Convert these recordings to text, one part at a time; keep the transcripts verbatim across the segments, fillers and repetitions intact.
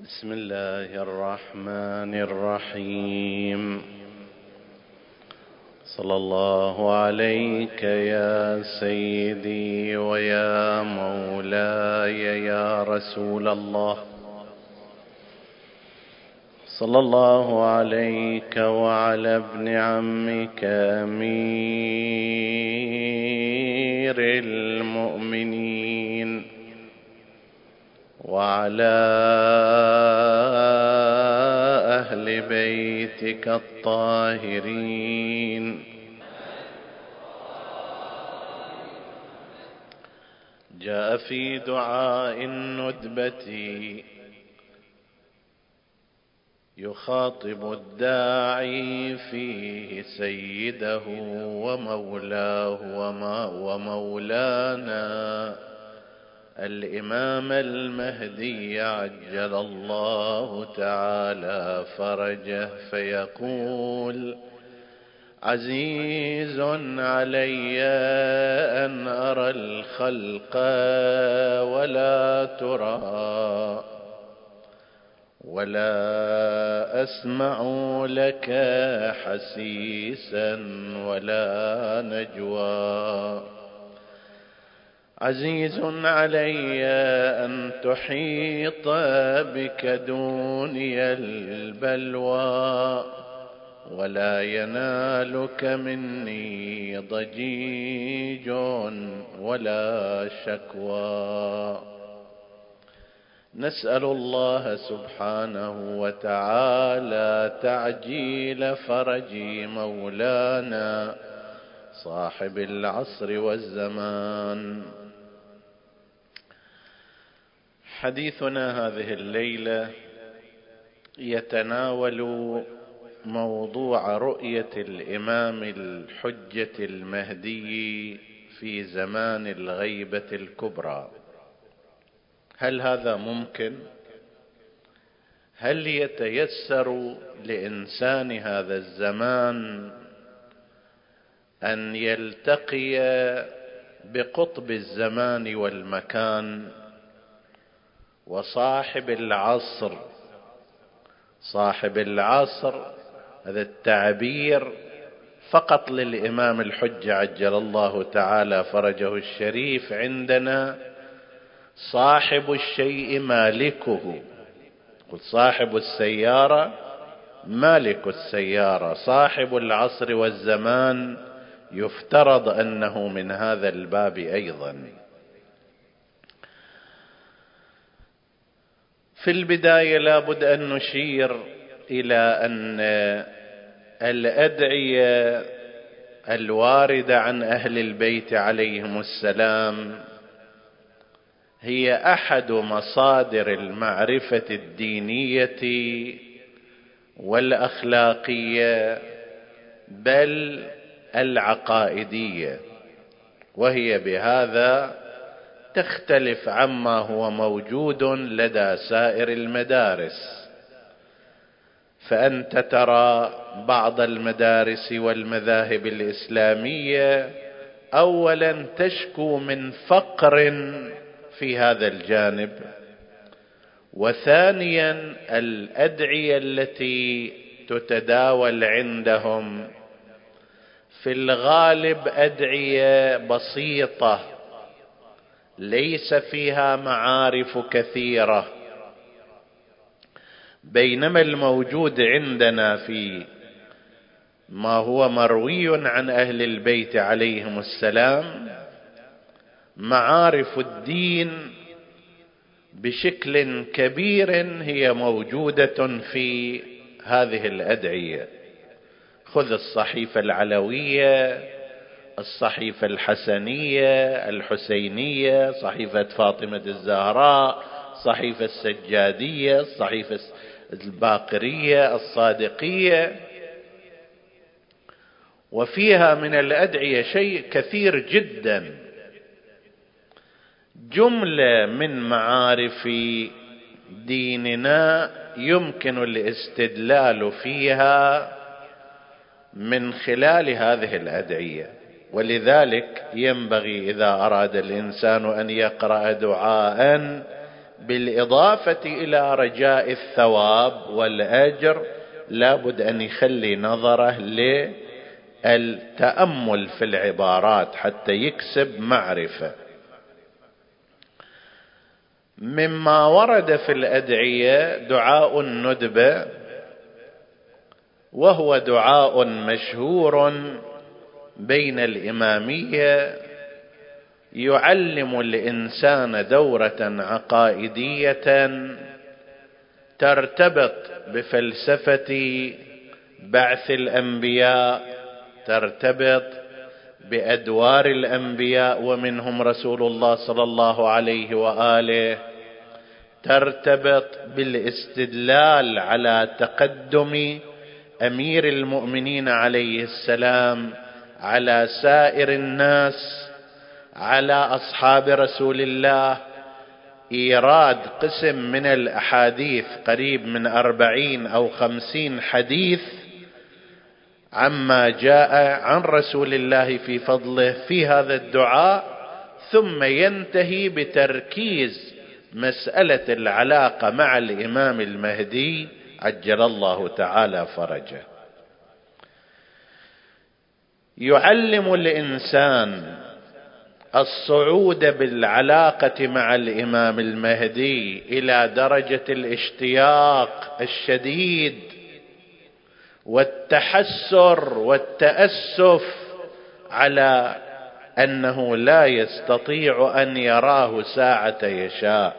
بسم الله الرحمن الرحيم. صلى الله عليك يا سيدي ويا مولاي يا رسول الله. صلى الله عليك وعلى ابن عمك أمير المؤمنين وعلى أهل بيتك الطاهرين. جاء في دعاء الندبة يخاطب الداعي فيه سيده ومولاه وما ومولانا الإمام المهدي عجل الله تعالى فرجه، فيقول: عزيز علي أن أرى الخلق ولا ترى، ولا أسمع لك حسيسا ولا نجوى. عزيز علي أن تحيط بك دوني البلوى، ولا ينالك مني ضجيج ولا شكوى. نسأل الله سبحانه وتعالى تعجيل فرج مولانا صاحب العصر والزمان. حديثنا هذه الليلة يتناول موضوع رؤية الإمام الحجة المهدي في زمان الغيبة الكبرى. هل هذا ممكن؟ هل يتيسر لإنسان هذا الزمان أن يلتقي بقطب الزمان والمكان وصاحب العصر؟ صاحب العصر هذا التعبير فقط للإمام الحجة عجل الله تعالى فرجه الشريف. عندنا صاحب الشيء مالكه، قل صاحب السيارة مالك السيارة. صاحب العصر والزمان يفترض أنه من هذا الباب أيضا. في البداية لابد أن نشير إلى أن الأدعية الواردة عن أهل البيت عليهم السلام هي أحد مصادر المعرفة الدينية والأخلاقية بل العقائدية، وهي بهذا تختلف عما هو موجود لدى سائر المدارس. فأنت ترى بعض المدارس والمذاهب الإسلامية أولا تشكو من فقر في هذا الجانب، وثانيا الأدعية التي تتداول عندهم في الغالب أدعية بسيطة ليس فيها معارف كثيرة، بينما الموجود عندنا في ما هو مروي عن أهل البيت عليهم السلام معارف الدين بشكل كبير هي موجودة في هذه الأدعية. خذ الصحيفة العلوية، الصحيفة الحسنية الحسينية، صحيفة فاطمة الزهراء، صحيفة السجادية، الصحيفة الباقرية، الصادقية، وفيها من الأدعية شيء كثير جدا. جملة من معارف ديننا يمكن الاستدلال فيها من خلال هذه الأدعية، ولذلك ينبغي إذا أراد الإنسان أن يقرأ دعاء بالإضافة إلى رجاء الثواب والأجر لابد أن يخلي نظره للتأمل في العبارات حتى يكسب معرفة. مما ورد في الأدعية دعاء الندبة، وهو دعاء مشهور بين الإمامية يعلم الإنسان دورة عقائدية ترتبط بفلسفة بعث الأنبياء، ترتبط بأدوار الأنبياء ومنهم رسول الله صلى الله عليه وآله، ترتبط بالاستدلال على تقدم أمير المؤمنين عليه السلام على سائر الناس، على أصحاب رسول الله، إيراد قسم من الأحاديث قريب من أربعين أو خمسين حديث عما جاء عن رسول الله في فضله في هذا الدعاء، ثم ينتهي بتركيز مسألة العلاقة مع الإمام المهدي عجل الله تعالى فرجه. يعلم الإنسان الصعود بالعلاقة مع الإمام المهدي إلى درجة الاشتياق الشديد والتحسر والتأسف على أنه لا يستطيع أن يراه ساعة يشاء.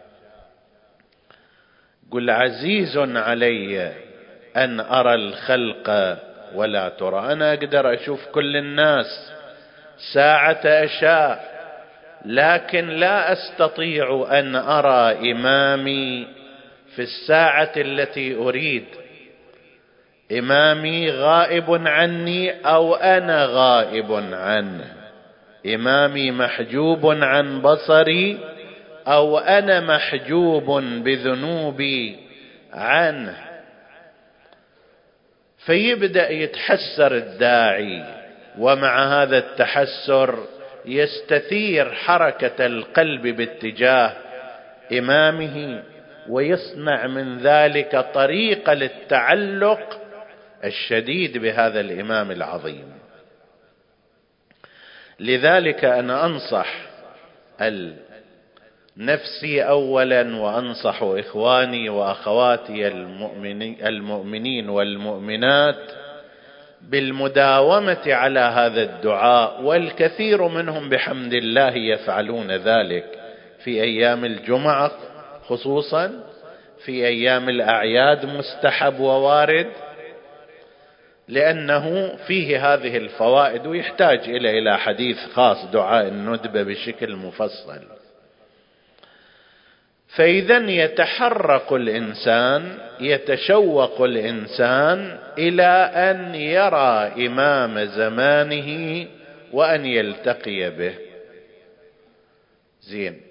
قل عزيز علي أن أرى الخلق ولا ترى، أنا أقدر أشوف كل الناس ساعة أشاء، لكن لا أستطيع أن أرى إمامي في الساعة التي أريد. إمامي غائب عني أو أنا غائب عنه، إمامي محجوب عن بصري أو أنا محجوب بذنوبي عنه. فيبدأ يتحسر الداعي، ومع هذا التحسر يستثير حركة القلب باتجاه إمامه، ويصنع من ذلك طريقة للتعلق الشديد بهذا الإمام العظيم. لذلك أنا أنصح نفسي أولا، وأنصح إخواني وأخواتي المؤمنين والمؤمنات بالمداومة على هذا الدعاء، والكثير منهم بحمد الله يفعلون ذلك في أيام الجمعة خصوصا، في أيام الأعياد مستحب ووارد، لأنه فيه هذه الفوائد ويحتاج إلى إلى حديث خاص دعاء الندبة بشكل مفصل. فإذا يتحرك الإنسان، يتشوق الإنسان إلى أن يرى إمام زمانه وأن يلتقي به. زين،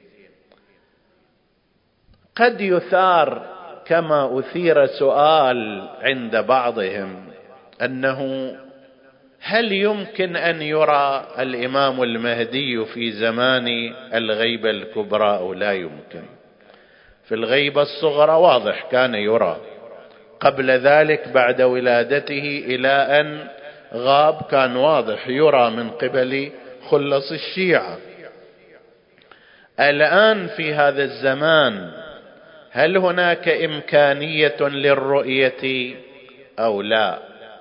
قد يثار كما أثير سؤال عند بعضهم أنه هل يمكن أن يرى الإمام المهدي في زمان الغيبة الكبرى أو لا يمكن؟ في الغيبة الصغرى واضح كان يرى، قبل ذلك بعد ولادته إلى أن غاب كان واضح يرى من قبل خلص الشيعة. الآن في هذا الزمان هل هناك إمكانية للرؤية أو لا؟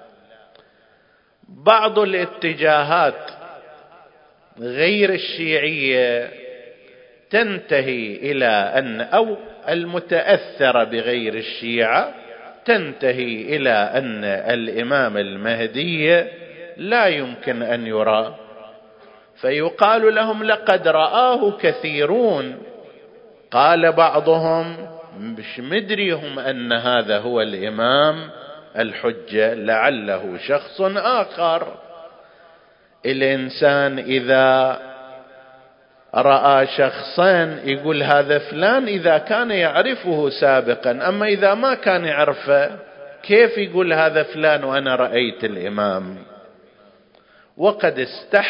بعض الاتجاهات غير الشيعية تنتهي إلى أن أو المتأثرة بغير الشيعة تنتهي إلى أن الإمام المهدي لا يمكن أن يرى، فيقال لهم لقد رآه كثيرون. قال بعضهم مش مدريهم أن هذا هو الإمام الحجة، لعله شخص آخر. الإنسان إذا رأى شخصين يقول هذا فلان إذا كان يعرفه سابقا، أما إذا ما كان يعرفه كيف يقول هذا فلان وأنا رأيت الإمام؟ وقد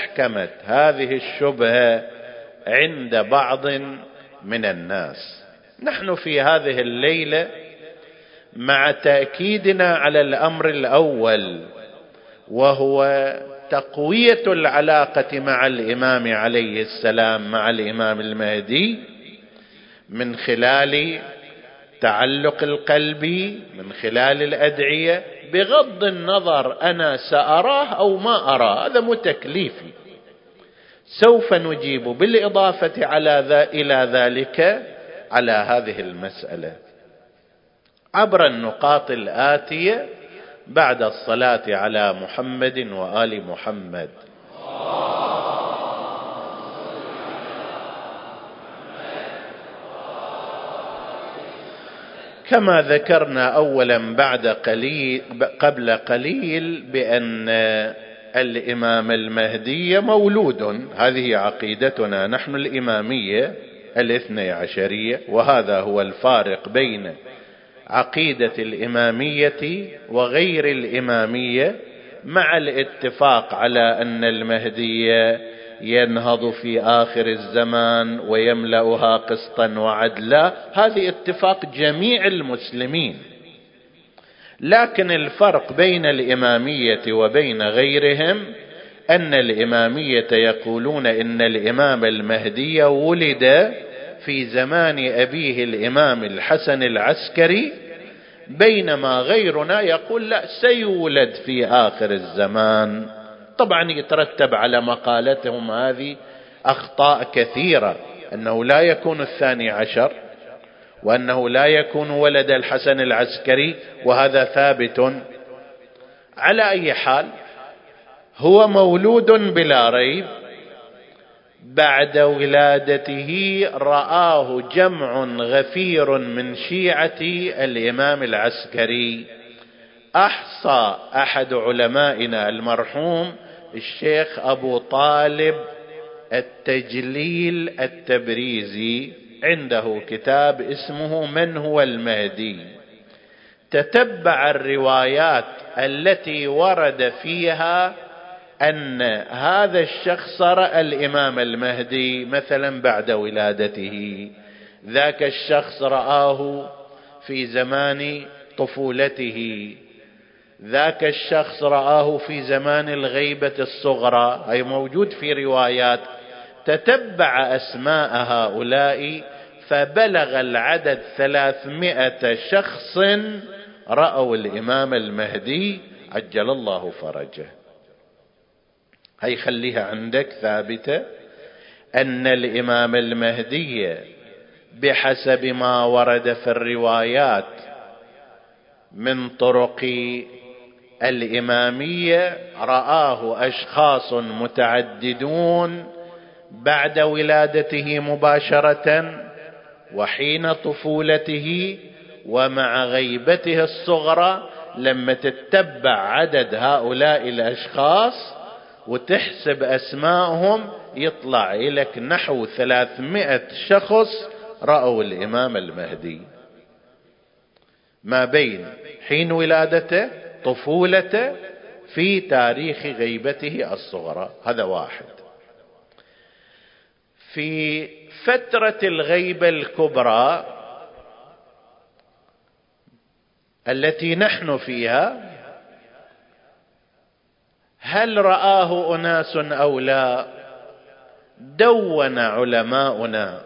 استحكمت هذه الشبهة عند بعض من الناس. نحن في هذه الليلة مع تأكيدنا على الأمر الأول، وهو تقوية العلاقة مع الإمام عليه السلام مع الإمام المهدي من خلال تعلق القلب، من خلال الأدعية، بغض النظر أنا سأراه أو ما أراه، هذا مو تكليفي. سوف نجيب بالإضافة على ذا إلى ذلك على هذه المسألة عبر النقاط الآتية بعد الصلاة على محمد وآل محمد. كما ذكرنا أولا بعد قليل قبل قليل بأن الإمام المهدي مولود، هذه عقيدتنا نحن الإمامية الاثني عشرية، وهذا هو الفارق بين عقيدة الإمامية وغير الإمامية، مع الاتفاق على أن المهدي ينهض في آخر الزمان ويملأها قسطا وعدلا، هذه اتفاق جميع المسلمين. لكن الفرق بين الإمامية وبين غيرهم أن الإمامية يقولون إن الإمام المهدي ولد في زمان أبيه الإمام الحسن العسكري، بينما غيرنا يقول لا، سيولد في آخر الزمان. طبعا يترتب على مقالتهم هذه أخطاء كثيرة، أنه لا يكون الثاني عشر، وأنه لا يكون ولد الحسن العسكري، وهذا ثابت. على أي حال هو مولود بلا ريب. بعد ولادته رآه جمع غفير من شيعة الإمام العسكري. أحصى أحد علمائنا المرحوم الشيخ أبو طالب التجليل التبريزي، عنده كتاب اسمه من هو المهدي، تتبع الروايات التي ورد فيها أن هذا الشخص رأى الإمام المهدي مثلا بعد ولادته، ذاك الشخص رآه في زمان طفولته، ذاك الشخص رآه في زمان الغيبة الصغرى، أي موجود في روايات. تتبع أسماء هؤلاء فبلغ العدد ثلاثمائة شخص رأوا الإمام المهدي عجل الله فرجه. هي خليها عندك ثابتة، أن الإمام المهدي بحسب ما ورد في الروايات من طرق الإمامية رآه أشخاص متعددون بعد ولادته مباشرة، وحين طفولته، ومع غيبته الصغرى. لما تتبع عدد هؤلاء الأشخاص وتحسب أسماءهم يطلع لك نحو ثلاثمائة شخص رأوا الإمام المهدي ما بين حين ولادته، طفولته، في تاريخ غيبته الصغرى. هذا واحد. في فترة الغيبة الكبرى التي نحن فيها، هل رآه أناس أو لا؟ دون علماؤنا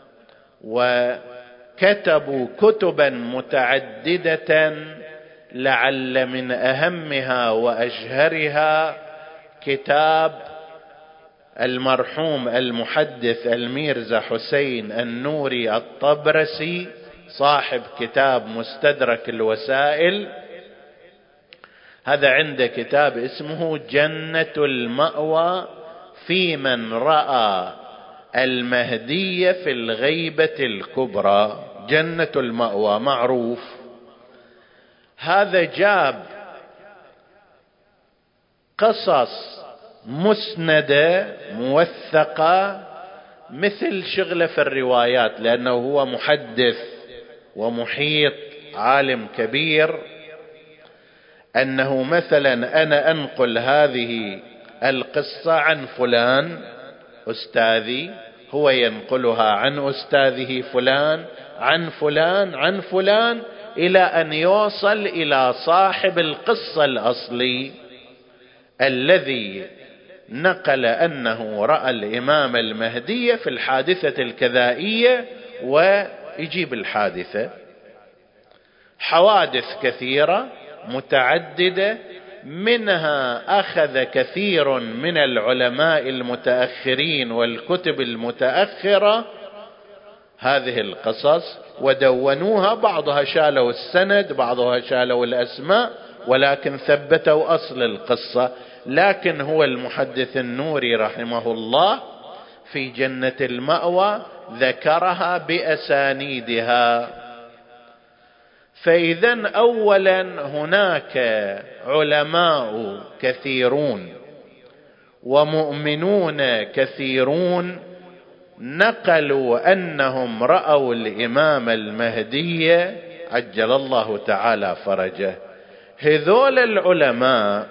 وكتبوا كتبا متعددة، لعل من أهمها وأشهرها كتاب المرحوم المحدث الميرزا حسين النوري الطبرسي، صاحب كتاب مستدرك الوسائل. هذا عنده كتاب اسمه جنة المأوى في من رأى المهدي في الغيبة الكبرى. جنة المأوى معروف. هذا جاب قصص مسندة موثقة مثل شغله في الروايات، لأنه هو محدث ومحيط عالم كبير، أنه مثلا أنا أنقل هذه القصة عن فلان أستاذي هو ينقلها عن أستاذه فلان عن فلان عن فلان إلى أن يوصل إلى صاحب القصة الأصلي الذي نقل أنه رأى الإمام المهدي في الحادثة الكذائية ويجيب الحادثة. حوادث كثيرة متعددة، منها أخذ كثير من العلماء المتأخرين والكتب المتأخرة هذه القصص ودونوها، بعضها شالوا السند بعضها شالوا الأسماء، ولكن ثبتوا أصل القصة. لكن هو المحدث النوري رحمه الله في جنة المأوى ذكرها بأسانيدها. فإذا أولا هناك علماء كثيرون ومؤمنون كثيرون نقلوا أنهم رأوا الإمام المهدي عجل الله تعالى فرجه. هذول العلماء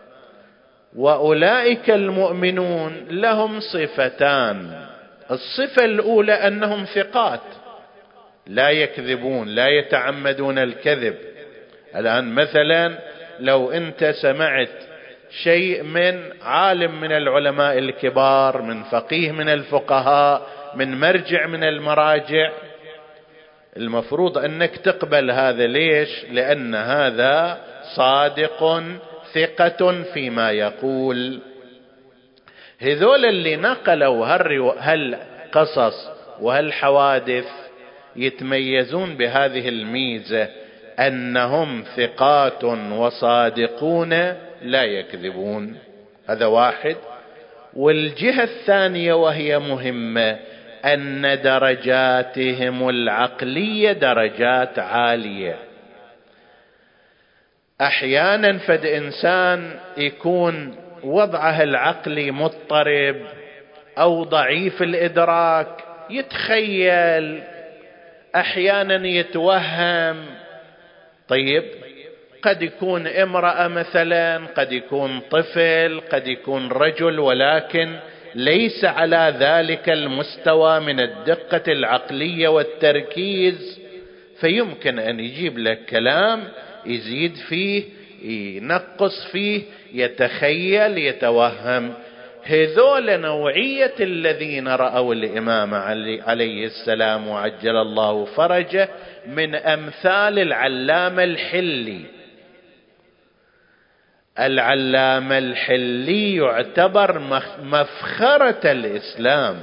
وأولئك المؤمنون لهم صفتان. الصفة الأولى أنهم ثقات لا يكذبون، لا يتعمدون الكذب. الآن مثلا لو أنت سمعت شيء من عالم من العلماء الكبار، من فقيه من الفقهاء، من مرجع من المراجع، المفروض أنك تقبل هذا. ليش؟ لأن هذا صادق ثقة فيما يقول. هذول اللي نقلوا هالقصص وهالحوادث يتميزون بهذه الميزة أنهم ثقات وصادقون لا يكذبون. هذا واحد. والجهة الثانية وهي مهمة أن درجاتهم العقلية درجات عالية. أحيانا فد إنسان يكون وضعه العقلي مضطرب أو ضعيف الإدراك، يتخيل، أحيانا يتوهم. طيب قد يكون امرأة مثلا، قد يكون طفل، قد يكون رجل، ولكن ليس على ذلك المستوى من الدقة العقلية والتركيز، فيمكن أن يجيب لك كلام يزيد فيه ينقص فيه، يتخيل، يتوهم. هذول نوعية الذين رأوا الإمام علي عليه السلام وعجل الله فرجه من أمثال العلامة الحلي. العلامة الحلي يعتبر مفخرة الإسلام،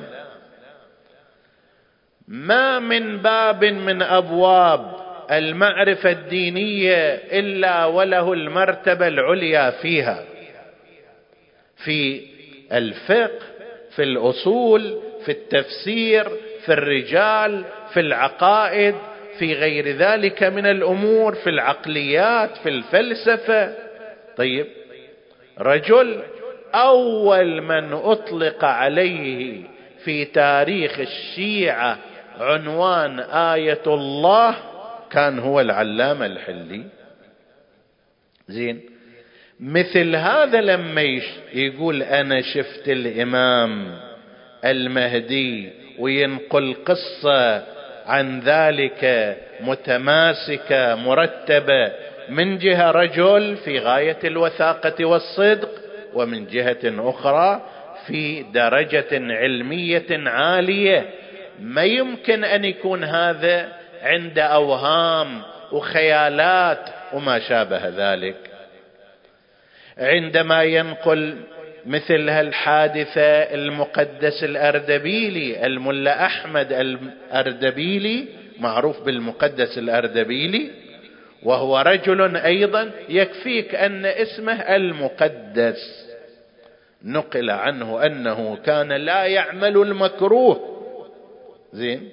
ما من باب من أبواب المعرفة الدينية إلا وله المرتبة العليا فيها، في الفقه، في الأصول، في التفسير، في الرجال، في العقائد، في غير ذلك من الأمور، في العقليات، في الفلسفة. طيب رجل أول من أطلق عليه في تاريخ الشيعة عنوان آية الله كان هو العلامة الحلي. زين، مثل هذا لما يقول أنا شفت الإمام المهدي وينقل قصة عن ذلك متماسكة مرتبة، من جهة رجل في غاية الوثاقة والصدق، ومن جهة أخرى في درجة علمية عالية. ما يمكن أن يكون هذا عند أوهام وخيالات وما شابه ذلك. عندما ينقل مثل هالحادثة المقدس الأردبيلي، الملا أحمد الأردبيلي معروف بالمقدس الأردبيلي، وهو رجل أيضا يكفيك أن اسمه المقدس، نقل عنه أنه كان لا يعمل المكروه. زين،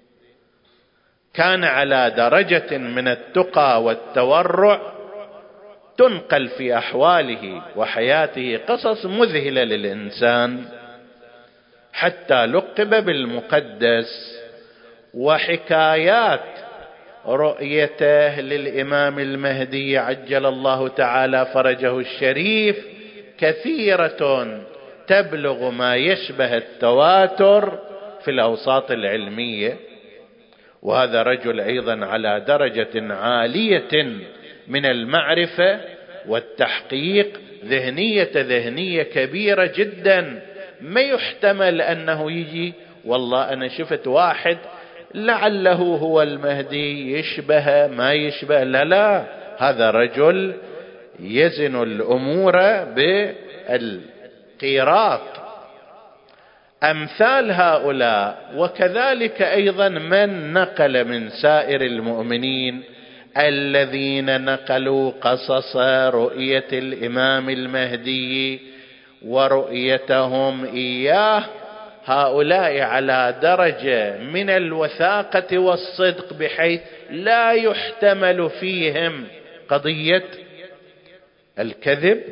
كان على درجة من التقى والتورع، تنقل في أحواله وحياته قصص مذهلة للإنسان، حتى لقب بالمقدس. وحكايات رؤيته للإمام المهدي عجل الله تعالى فرجه الشريف كثيرة تبلغ ما يشبه التواتر، في الأوساط العلمية، وهذا رجل أيضا على درجة عالية من المعرفة والتحقيق، ذهنية ذهنية كبيرة جدا. ما يحتمل أنه يجي والله أنا شفت واحد لعله هو المهدي، يشبه ما يشبه، لا لا، هذا رجل يزن الأمور بالقيراط. أمثال هؤلاء، وكذلك أيضا من نقل من سائر المؤمنين الذين نقلوا قصص رؤية الإمام المهدي ورؤيتهم إياه، هؤلاء على درجة من الوثاقة والصدق بحيث لا يحتمل فيهم قضية الكذب،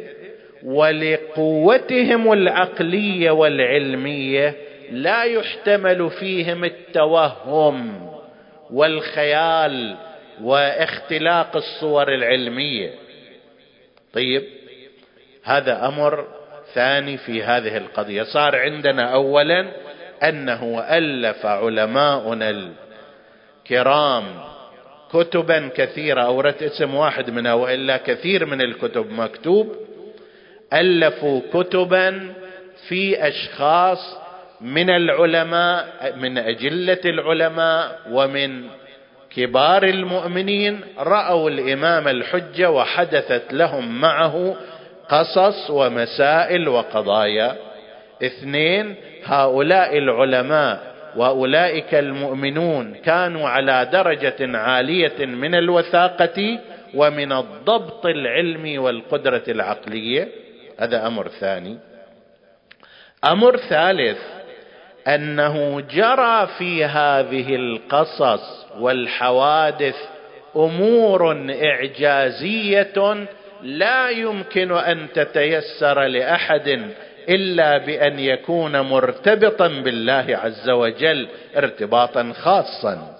ولقوتهم العقلية والعلمية لا يحتمل فيهم التوهم والخيال واختلاق الصور العلمية. طيب، هذا أمر ثاني في هذه القضية. صار عندنا أولا أنه ألف علماؤنا الكرام كتبا كثيرة، أوردت اسم واحد منها وإلا كثير من الكتب مكتوب، ألفوا كتبا في أشخاص من العلماء، من أجلة العلماء ومن كبار المؤمنين، رأوا الإمام الحجة وحدثت لهم معه قصص ومسائل وقضايا. اثنين، هؤلاء العلماء وأولئك المؤمنون كانوا على درجة عالية من الوثاقة ومن الضبط العلمي والقدرة العقلية. هذا أمر ثاني. أمر ثالث، أنه جرى في هذه القصص والحوادث أمور إعجازية لا يمكن أن تتيسر لأحد إلا بأن يكون مرتبطا بالله عز وجل ارتباطا خاصا.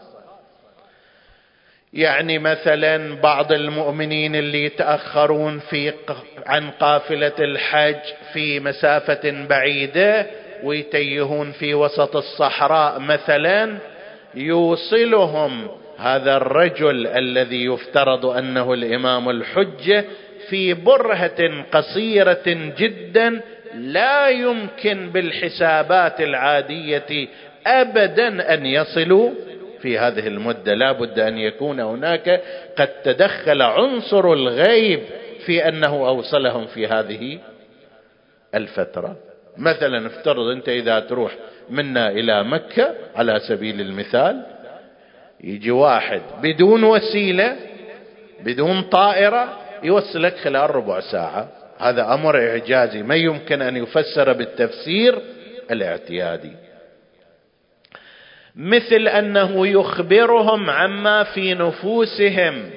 يعني مثلا بعض المؤمنين اللي يتأخرون في عن قافلة الحج في مسافة بعيدة ويتيهون في وسط الصحراء مثلا، يوصلهم هذا الرجل الذي يفترض أنه الإمام الحجة في برهة قصيرة جدا، لا يمكن بالحسابات العادية أبدا أن يصلوا في هذه المدة. لا بد أن يكون هناك قد تدخل عنصر الغيب في أنه أوصلهم في هذه الفترة. مثلا افترض أنت إذا تروح منا إلى مكة على سبيل المثال، يجي واحد بدون وسيلة بدون طائرة يوصلك خلال ربع ساعة. هذا أمر إعجازي ما يمكن أن يفسر بالتفسير الاعتيادي. مثل أنه يخبرهم عما في نفوسهم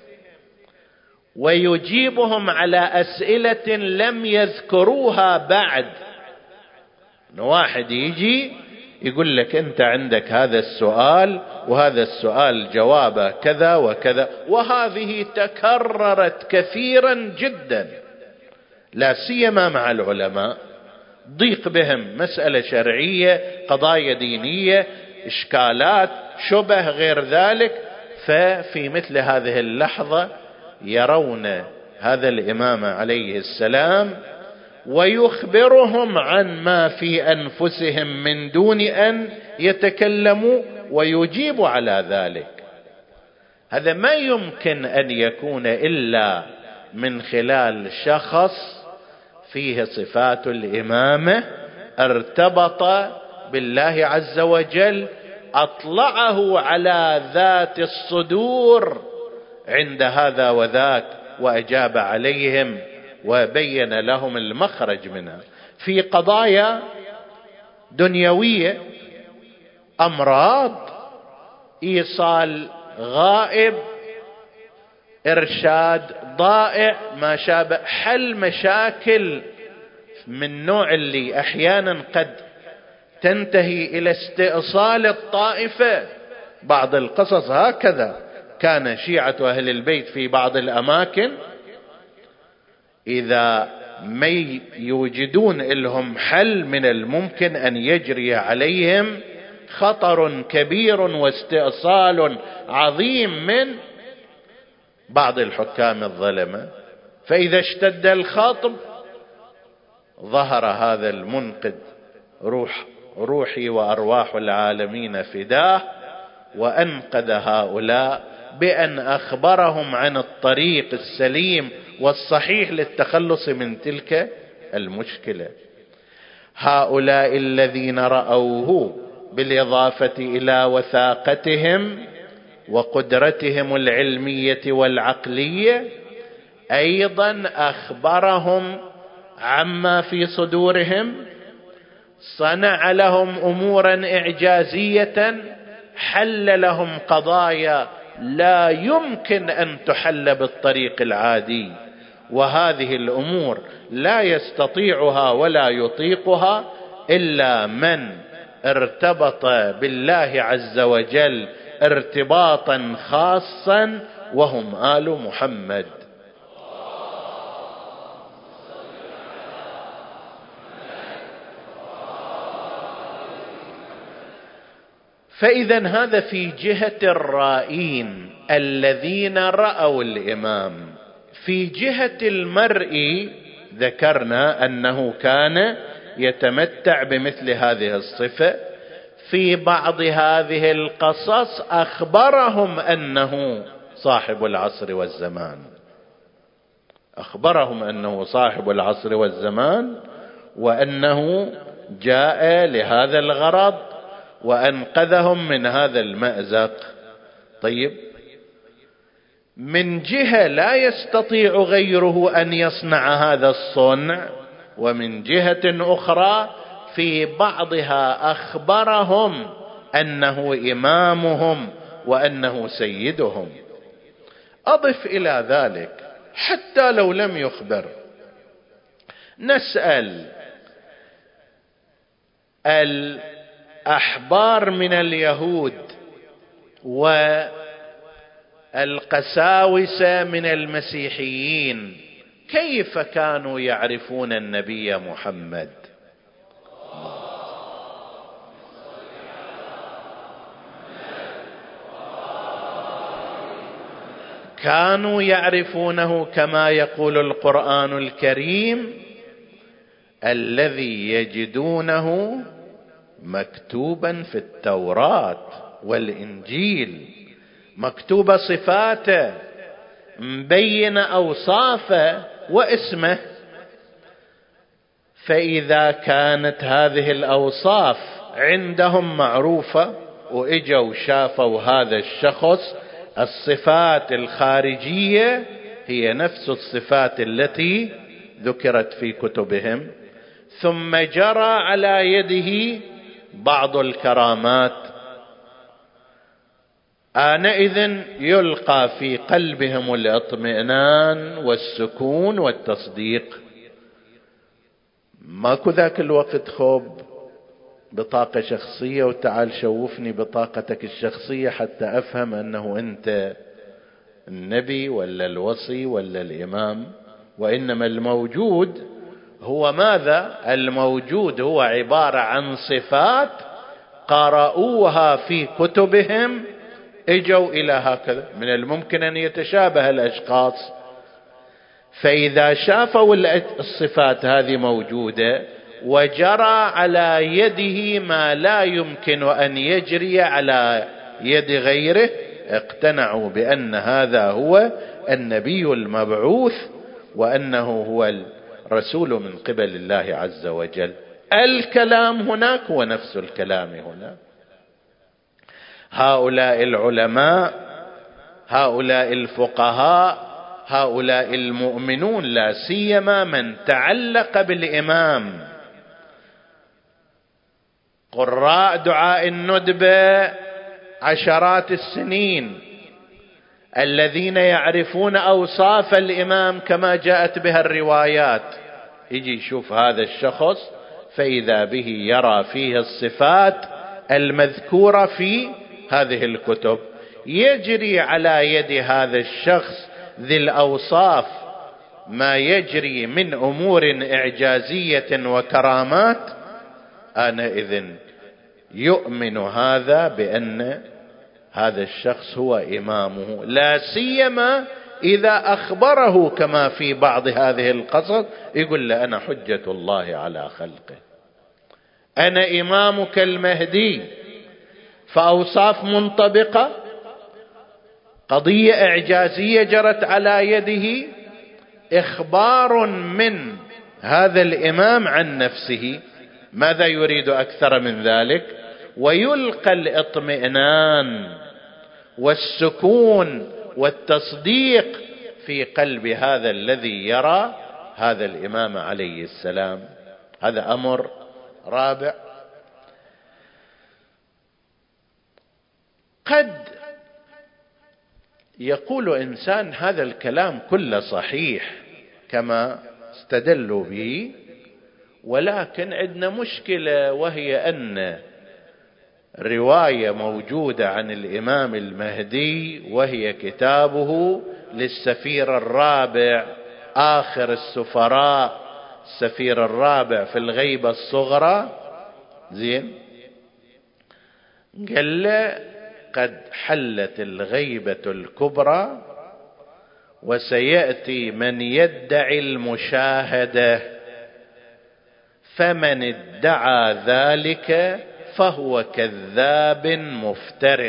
ويجيبهم على أسئلة لم يذكروها بعد. واحد يجي يقول لك أنت عندك هذا السؤال وهذا السؤال جوابه كذا وكذا، وهذه تكررت كثيرا جدا لا سيما مع العلماء، ضيق بهم مسألة شرعية، قضايا دينية، إشكالات، شبه غير ذلك. ففي مثل هذه اللحظة يرون هذا الإمام عليه السلام ويخبرهم عن ما في أنفسهم من دون أن يتكلموا ويجيب على ذلك. هذا ما يمكن أن يكون إلا من خلال شخص فيه صفات الإمامة، ارتبط بالله عز وجل، أطلعه على ذات الصدور عند هذا وذاك وأجاب عليهم وبين لهم المخرج منها. في قضايا دنيوية، أمراض، إيصال غائب، إرشاد ضائع، ما شابه، حل مشاكل من نوع اللي أحيانا قد تنتهي إلى استئصال الطائفة. بعض القصص هكذا كان شيعة أهل البيت في بعض الأماكن إذا ما يوجدون لهم حل من الممكن أن يجري عليهم خطر كبير واستئصال عظيم من بعض الحكام الظلمة. فإذا اشتد الخطب ظهر هذا المنقذ، روح روحي وأرواح العالمين فداه، وأنقذ هؤلاء بأن أخبرهم عن الطريق السليم والصحيح للتخلص من تلك المشكلة. هؤلاء الذين رأوه بالإضافة إلى وثاقتهم وقدرتهم العلمية والعقلية أيضا أخبرهم عما في صدورهم، صنع لهم أمورا إعجازية، حل لهم قضايا لا يمكن أن تحل بالطريق العادي، وهذه الأمور لا يستطيعها ولا يطيقها إلا من ارتبط بالله عز وجل ارتباطا خاصا، وهم آل محمد. فإذا هذا في جهة الرائين الذين رأوا الإمام. في جهة المرئي ذكرنا أنه كان يتمتع بمثل هذه الصفة. في بعض هذه القصص أخبرهم أنه صاحب العصر والزمان، أخبرهم أنه صاحب العصر والزمان، وأنه جاء لهذا الغرض وأنقذهم من هذا المأزق. طيب، من جهة لا يستطيع غيره أن يصنع هذا الصنع، ومن جهة أخرى في بعضها أخبرهم أنه إمامهم وأنه سيدهم. أضف إلى ذلك حتى لو لم يخبر، نسأل الأحبار من اليهود والقساوسة من المسيحيين كيف كانوا يعرفون النبي محمد؟ كانوا يعرفونه كما يقول القرآن الكريم: الذي يجدونه مكتوبا في التوراة والإنجيل، مكتوب صفاته، مبين أوصافه واسمه. فإذا كانت هذه الأوصاف عندهم معروفة وإجوا شافوا هذا الشخص، الصفات الخارجية هي نفس الصفات التي ذكرت في كتبهم، ثم جرى على يده بعض الكرامات، آنئذ يلقى في قلبهم الاطمئنان والسكون والتصديق. ماكو ذاك الوقت خوب بطاقة شخصية وتعال شوفني بطاقتك الشخصية حتى أفهم أنه أنت النبي ولا الوصي ولا الإمام. وإنما الموجود هو ماذا؟ الموجود هو عبارة عن صفات قرأوها في كتبهم، اجوا إلى هكذا. من الممكن أن يتشابه الأشخاص، فإذا شافوا الصفات هذه موجودة وجرى على يده ما لا يمكن أن يجري على يد غيره، اقتنعوا بأن هذا هو النبي المبعوث وأنه هو الرسول من قبل الله عز وجل. الكلام هناك هو نفس الكلام هنا. هؤلاء العلماء، هؤلاء الفقهاء، هؤلاء المؤمنون، لا سيما من تعلق بالإمام، قراء دعاء الندبة عشرات السنين، الذين يعرفون أوصاف الإمام كما جاءت بها الروايات، يجي يشوف هذا الشخص فإذا به يرى فيه الصفات المذكورة في هذه الكتب، يجري على يد هذا الشخص ذي الأوصاف ما يجري من أمور إعجازية وكرامات، آنئذ يؤمن هذا بأن هذا الشخص هو إمامه، لا سيما إذا أخبره كما في بعض هذه القصص يقول له أنا حجة الله على خلقه، أنا إمامك المهدي، فأوصاف منطبقة، قضية إعجازية جرت على يده، إخبار من هذا الإمام عن نفسه، ماذا يريد أكثر من ذلك؟ ويلقى الاطمئنان والسكون والتصديق في قلب هذا الذي يرى هذا الإمام عليه السلام. هذا أمر رابع. قد يقول إنسان هذا الكلام كله صحيح كما استدلوا به، ولكن عندنا مشكلة، وهي أن رواية موجودة عن الإمام المهدي وهي كتابه للسفير الرابع آخر السفراء، السفير الرابع في الغيبة الصغرى، زين، قال له قد حلت الغيبة الكبرى وسيأتي من يدعي المشاهدة، فمن ادعى ذلك فهو كذاب مفتر.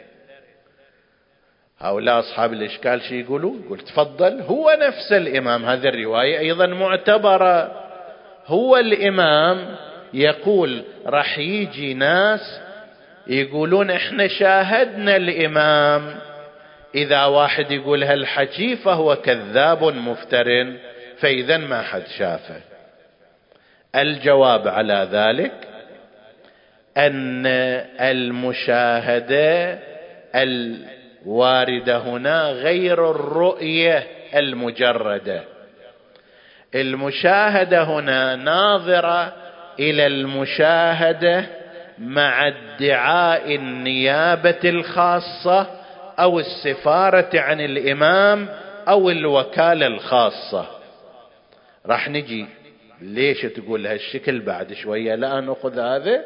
هؤلاء أصحاب الإشكال شي يقولوا؟ يقول تفضل، هو نفس الإمام، هذه الرواية أيضا معتبرة، هو الإمام يقول رح يجي ناس يقولون احنا شاهدنا الإمام، إذا واحد يقول هالحكي فهو كذاب مفتر، فإذا ما حد شافه. الجواب على ذلك أن المشاهدة الواردة هنا غير الرؤية المجردة، المشاهدة هنا ناظرة إلى المشاهدة مع ادعاء النيابة الخاصة أو السفارة عن الإمام أو الوكالة الخاصة. راح نجي ليش تقول هالشكل بعد شوية، لا نأخذ هذا.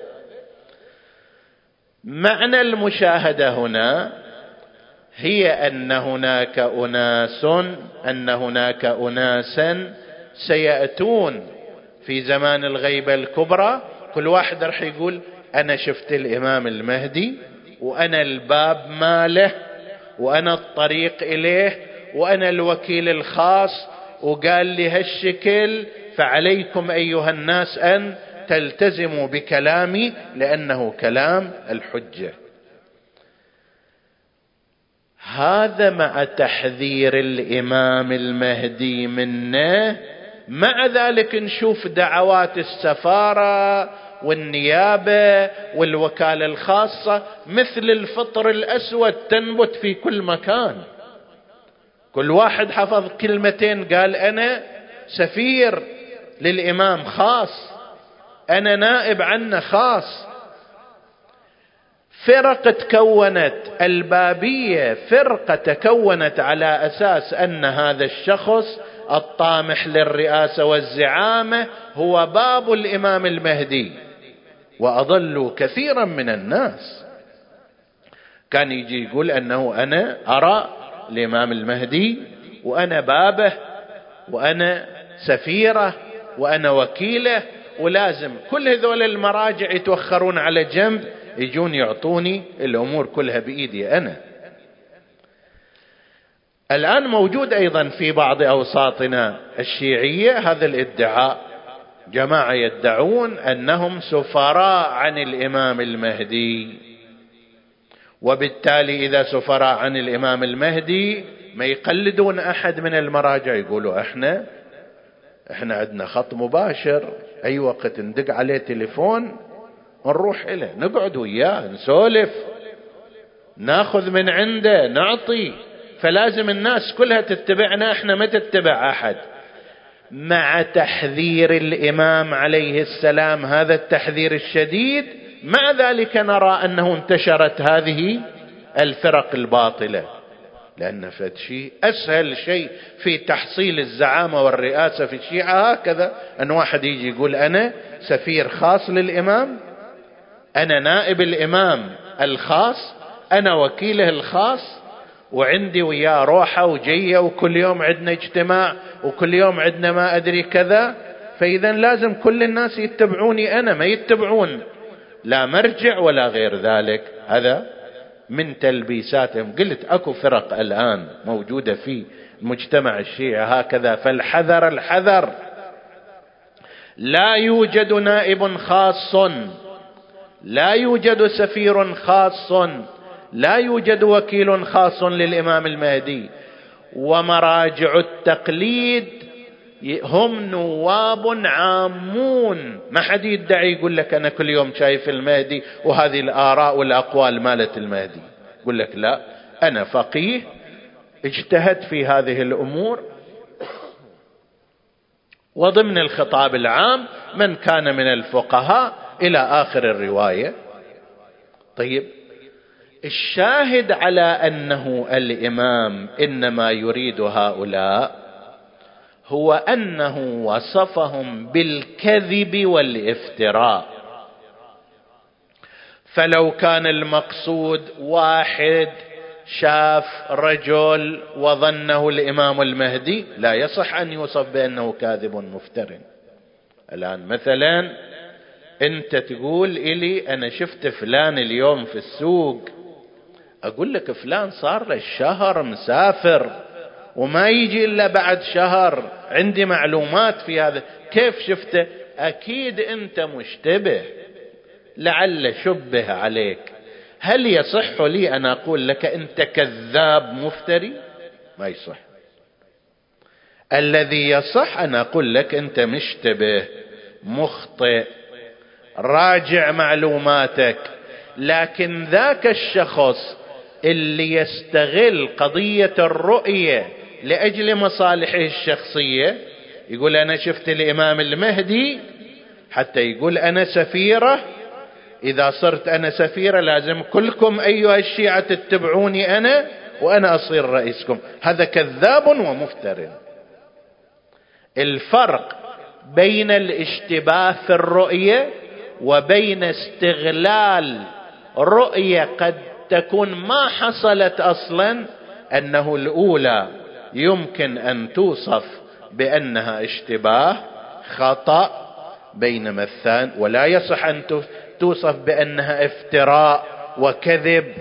معنى المشاهدة هنا هي أن هناك أناس أن هناك أناسا سيأتون في زمان الغيبة الكبرى، كل واحد رح يقول أنا شفت الإمام المهدي، وأنا الباب ماله، وأنا الطريق إليه، وأنا الوكيل الخاص، وقال لي هالشكل، فعليكم أيها الناس أن تلتزموا بكلامي لأنه كلام الحجة. هذا مع تحذير الإمام المهدي منه، مع ذلك نشوف دعوات السفارة والنيابة والوكالة الخاصة مثل الفطر الأسود تنبت في كل مكان، كل واحد حفظ كلمتين قال أنا سفير للإمام خاص، أنا نائب عنه خاص. فرقة تكونت البابية، فرقة تكونت على أساس أن هذا الشخص الطامح للرئاسة والزعامة هو باب الإمام المهدي، وأضلوا كثيرا من الناس. كان يجي يقول أنه أنا أرى الإمام المهدي، وأنا بابه، وأنا سفيره، وأنا وكيله، ولازم كل هذول المراجع يتوخرون على جنب، يجون يعطوني الأمور كلها بإيدي أنا. الآن موجود أيضا في بعض أوساطنا الشيعية هذا الادعاء، جماعة يدعون أنهم سفراء عن الإمام المهدي، وبالتالي إذا سفراء عن الإمام المهدي ما يقلدون أحد من المراجع، يقولوا احنا احنا عندنا خط مباشر، أي وقت ندق عليه تليفون نروح إليه، نقعد وياه نسولف، ناخذ من عنده نعطي، فلازم الناس كلها تتبعنا، احنا ما تتبع أحد. مع تحذير الإمام عليه السلام هذا التحذير الشديد، مع ذلك نرى أنه انتشرت هذه الفرق الباطلة، لأن فشي أسهل شيء في تحصيل الزعامة والرئاسة في الشيعة هكذا، أن واحد يجي يقول أنا سفير خاص للإمام، أنا نائب الإمام الخاص، أنا وكيله الخاص، وعندي وياه روحة وجية، وكل يوم عندنا اجتماع، وكل يوم عندنا ما أدري كذا، فإذا لازم كل الناس يتبعوني أنا، ما يتبعون لا مرجع ولا غير ذلك. هذا من تلبيساتهم. قلت أكو فرق الآن موجودة في المجتمع الشيعي هكذا، فالحذر الحذر. لا يوجد نائب خاص، لا يوجد سفير خاص، لا يوجد وكيل خاص للإمام المهدي. ومراجع التقليد هم نواب عامون، ما حد يدعي يقول لك أنا كل يوم شايف المهدي وهذه الآراء والأقوال مالت المهدي. يقول لك لا، أنا فقيه اجتهد في هذه الأمور، وضمن الخطاب العام من كان من الفقهاء إلى آخر الرواية. طيب، الشاهد على أنه الإمام إنما يريد هؤلاء هو أنه وصفهم بالكذب والافتراء. فلو كان المقصود واحد شاف رجل وظنه الإمام المهدي، لا يصح أن يوصف بأنه كاذب مفتر. الآن مثلا أنت تقول إلي أنا شفت فلان اليوم في السوق، أقول لك فلان صار له شهر مسافر وما يجي إلا بعد شهر، عندي معلومات في هذا، كيف شفته؟ أكيد أنت مشتبه، لعل شبه عليك. هل يصح لي أن أقول لك أنت كذاب مفتري؟ ما يصح. الذي يصح أن أقول لك أنت مشتبه مخطئ، راجع معلوماتك. لكن ذاك الشخص اللي يستغل قضية الرؤية لأجل مصالحه الشخصية، يقول أنا شفت الإمام المهدي حتى يقول أنا سفيرة، إذا صرت أنا سفيرة لازم كلكم أيها الشيعة تتبعوني أنا وأنا أصير رئيسكم. هذا كذاب ومفتر. الفرق بين الاشتباه في الرؤية وبين استغلال رؤية قد تكون ما حصلت أصلا، أنه الأولى يمكن أن توصف بأنها اشتباه خطأ، بينما الثاني ولا يصح أن توصف بأنها افتراء وكذب.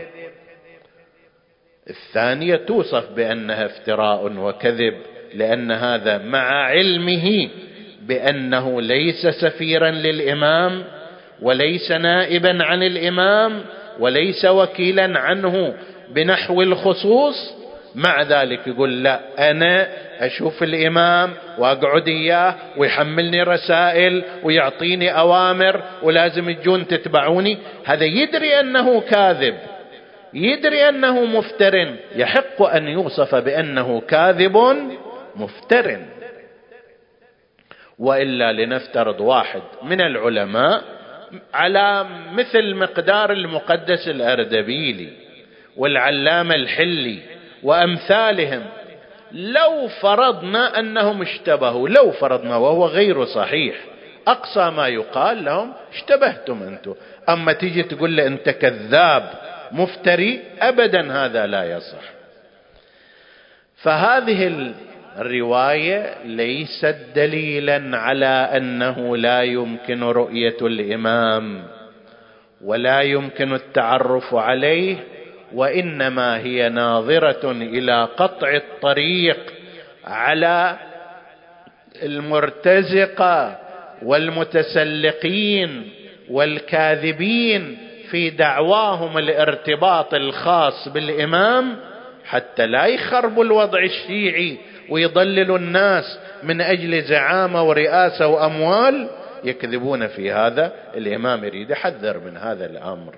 الثانية توصف بأنها افتراء وكذب، لأن هذا مع علمه بأنه ليس سفيرا للإمام وليس نائبا عن الإمام وليس وكيلا عنه بنحو الخصوص، مع ذلك يقول لا، أنا أشوف الإمام وأقعد إياه ويحملني رسائل ويعطيني أوامر ولازم تجون تتبعوني. هذا يدري أنه كاذب، يدري أنه مفتر، يحق أن يوصف بأنه كاذب مفتر. وإلا لنفترض واحد من العلماء على مثل مقدار المقدس الأردبيلي والعلامة الحلي وأمثالهم، لو فرضنا أنهم اشتبهوا، لو فرضنا وهو غير صحيح، أقصى ما يقال لهم اشتبهتم أنتم. أما تيجي تقول لي أنت كذاب مفتري، أبدا هذا لا يصح. فهذه الرواية ليست دليلا على أنه لا يمكن رؤية الإمام ولا يمكن التعرف عليه، وإنما هي ناظرة إلى قطع الطريق على المرتزقة والمتسلقين والكاذبين في دعواهم الارتباط الخاص بالإمام، حتى لا يخربوا الوضع الشيعي ويضللوا الناس من أجل زعامة ورئاسة وأموال. يكذبون في هذا. الإمام يريد يحذر من هذا الأمر.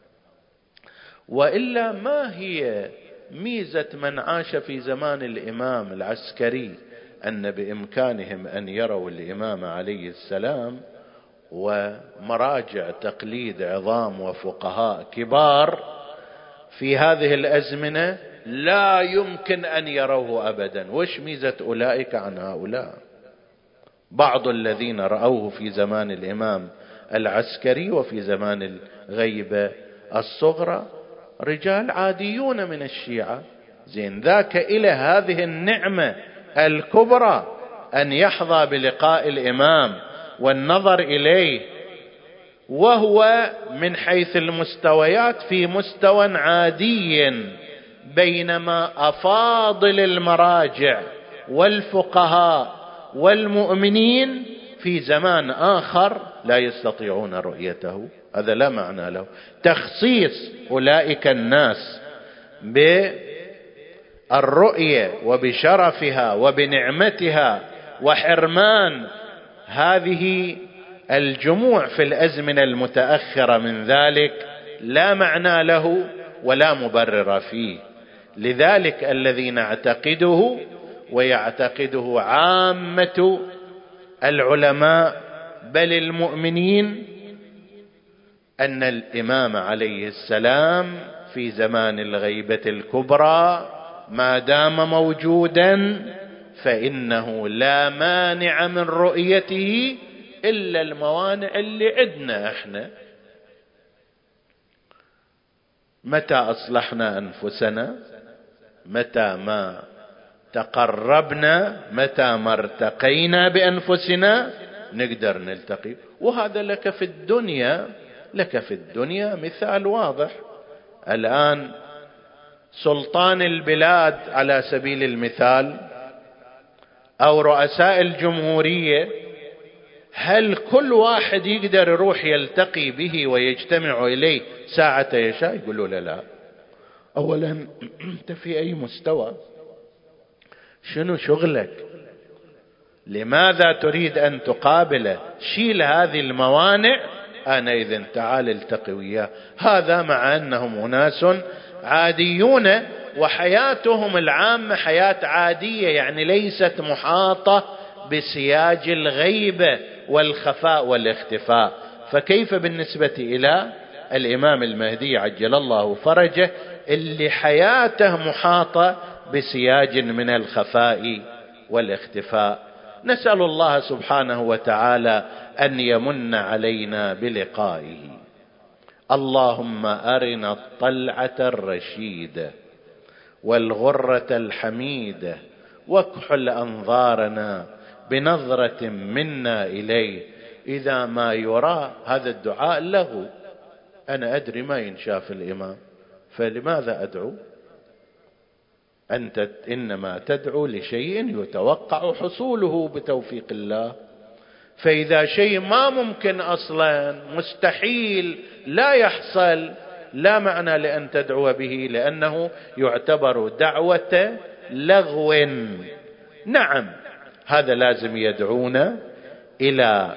وإلا ما هي ميزة من عاش في زمان الإمام العسكري أن بإمكانهم أن يروا الإمام عليه السلام ومراجع تقليد عظام وفقهاء كبار في هذه الأزمنة لا يمكن أن يروه أبدا؟ وش ميزة أولئك عن هؤلاء؟ بعض الذين رأوه في زمان الإمام العسكري وفي زمان الغيبة الصغرى رجال عاديون من الشيعة. زين ذاك إلى هذه النعمة الكبرى أن يحظى بلقاء الإمام والنظر إليه، وهو من حيث المستويات في مستوى عادي، بينما أفاضل المراجع والفقهاء والمؤمنين في زمان آخر لا يستطيعون رؤيته. هذا لا معنى له. تخصيص أولئك الناس بالرؤية وبشرفها وبنعمتها وحرمان هذه الجموع في الأزمنة المتأخرة من ذلك لا معنى له ولا مبرر فيه. لذلك الذي نعتقده ويعتقده عامة العلماء بل المؤمنين أن الإمام عليه السلام في زمان الغيبة الكبرى ما دام موجودا فإنه لا مانع من رؤيته إلا الموانع اللي عندنا احنا. متى أصلحنا أنفسنا، متى ما تقربنا، متى ما ارتقينا بأنفسنا نقدر نلتقي. وهذا لك في الدنيا، لك في الدنيا مثال واضح. الآن سلطان البلاد على سبيل المثال أو رؤساء الجمهورية، هل كل واحد يقدر يروح يلتقي به ويجتمع إليه ساعة يشاء؟ يقولوا لا لا. أولا أنت في أي مستوى؟ شنو شغلك؟ لماذا تريد أن تقابله؟ شيل هذه الموانع، أنا إذن تعال التقي وياه. هذا مع أنهم أناس عاديون وحياتهم العامة حياة عادية، يعني ليست محاطة بسياج الغيبة والخفاء والاختفاء. فكيف بالنسبة إلى الإمام المهدي عجل الله فرجه اللي حياته محاطة بسياج من الخفاء والاختفاء؟ نسأل الله سبحانه وتعالى أن يمن علينا بلقائه. اللهم أرنا الطلعة الرشيدة والغرة الحميدة واكحل أنظارنا بنظرة منا إليه إذا ما يرى. هذا الدعاء له، أنا أدري ما ينشاف الإمام، فلماذا أدعو؟ أنت إنما تدعو لشيء يتوقع حصوله بتوفيق الله. فإذا شيء ما ممكن أصلا، مستحيل، لا يحصل، لا معنى لأن تدعو به، لأنه يعتبر دعوة لغو. نعم هذا لازم يدعونا إلى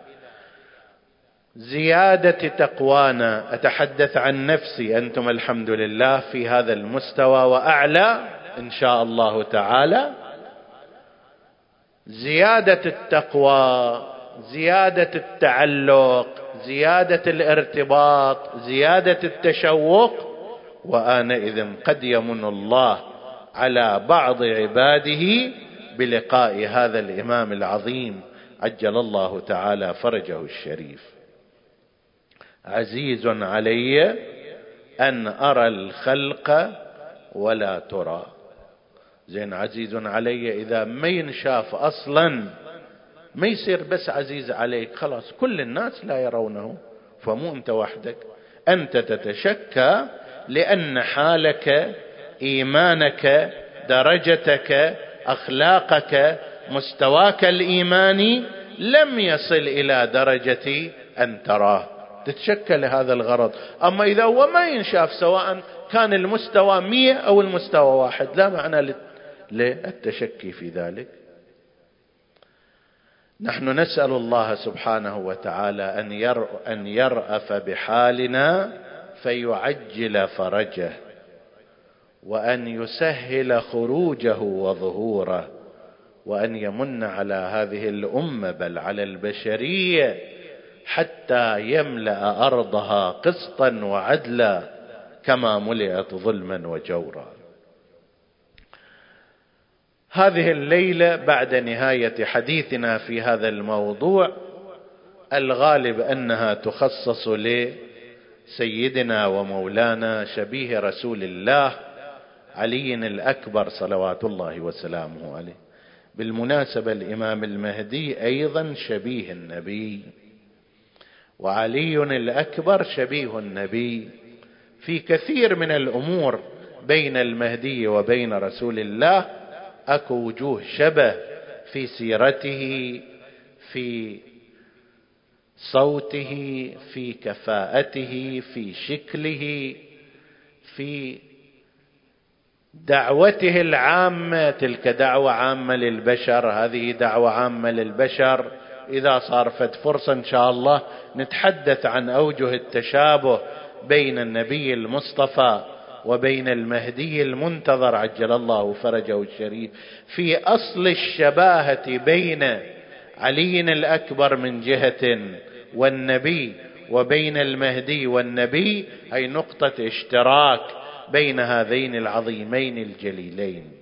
زيادة تقوانا. أتحدث عن نفسي، أنتم الحمد لله في هذا المستوى وأعلى إن شاء الله تعالى. زيادة التقوى، زيادة التعلق، زيادة الارتباط، زيادة التشوق. وآنئذ قد يمن الله على بعض عباده بلقاء هذا الإمام العظيم عجل الله تعالى فرجه الشريف. عزيز علي أن أرى الخلق ولا ترى. زين، عزيز علي إذا ما ينشاف أصلا، ما يصير بس عزيز عليك خلاص كل الناس لا يرونه، فمو أنت وحدك. أنت تتشكى لأن حالك، إيمانك، درجتك، أخلاقك، مستواك الإيماني لم يصل إلى درجة أن تراه، تتشكى لهذا الغرض. أما إذا هو ما ينشاف سواء كان المستوى مية أو المستوى واحد، لا معنى للتشكي في ذلك. نحن نسأل الله سبحانه وتعالى أن أن يرأف بحالنا فيعجل فرجه، وأن يسهل خروجه وظهوره، وأن يمن على هذه الأمة بل على البشرية حتى يملأ أرضها قسطا وعدلا كما ملئت ظلما وجورا. هذه الليلة بعد نهاية حديثنا في هذا الموضوع الغالب أنها تخصص لسيدنا ومولانا شبيه رسول الله علي الأكبر صلوات الله وسلامه عليه. بالمناسبة الإمام المهدي أيضا شبيه النبي، وعلي الأكبر شبيه النبي في كثير من الأمور. بين المهدي وبين رسول الله أكو وجوه شبه في سيرته، في صوته، في كفاءته، في شكله، في دعوته العامة. تلك دعوة عامة للبشر، هذه دعوة عامة للبشر. إذا صارت فرصة إن شاء الله نتحدث عن أوجه التشابه بين النبي المصطفى وبين المهدي المنتظر عجل الله فرجه الشريف، في أصل الشباهة بين علي الأكبر من جهة والنبي، وبين المهدي والنبي، أي نقطة اشتراك بين هذين العظيمين الجليلين.